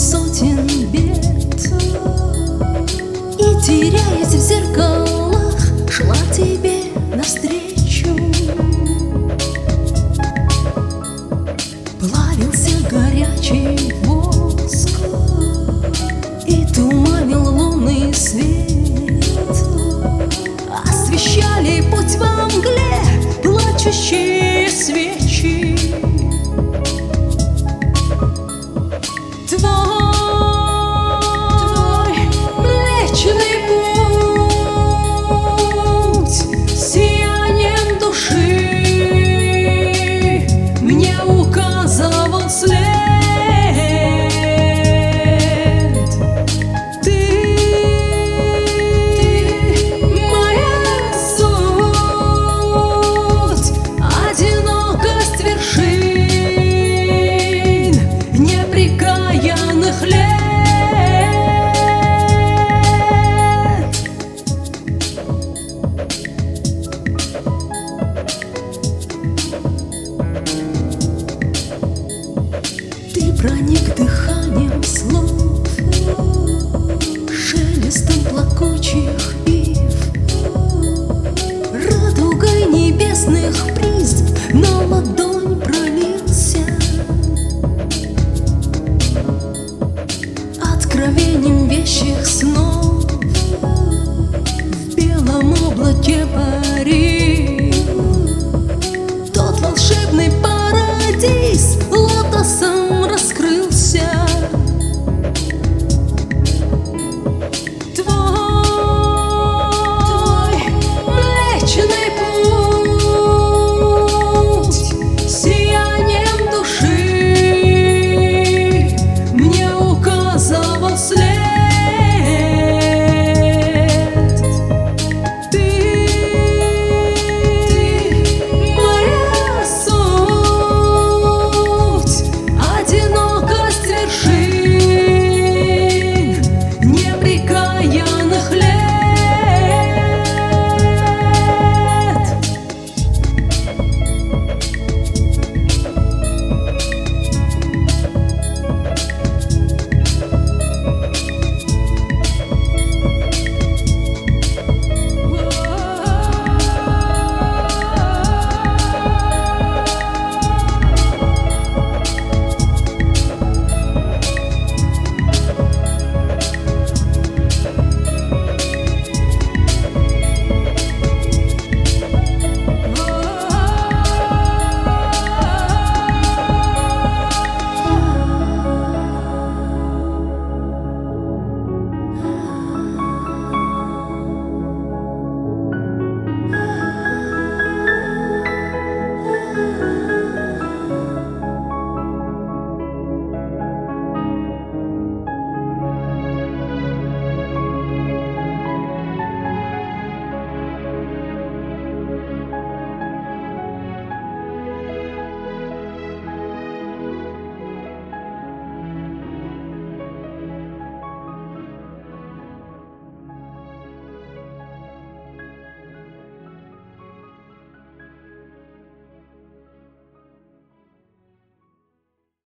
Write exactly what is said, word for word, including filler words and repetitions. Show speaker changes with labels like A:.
A: сотен бед, и, теряясь в зеркалах, шла тебе навстречу. Плавился горячий воск и туманил лунный свет, освещали путь во мгле плачущие свечи. Твой млечный путь сиянием души мне указывал след. Ты проник дыханием слов, шелестом плакучих ив, радугой небесных призм на ладонь пролился, откровением вещих снов.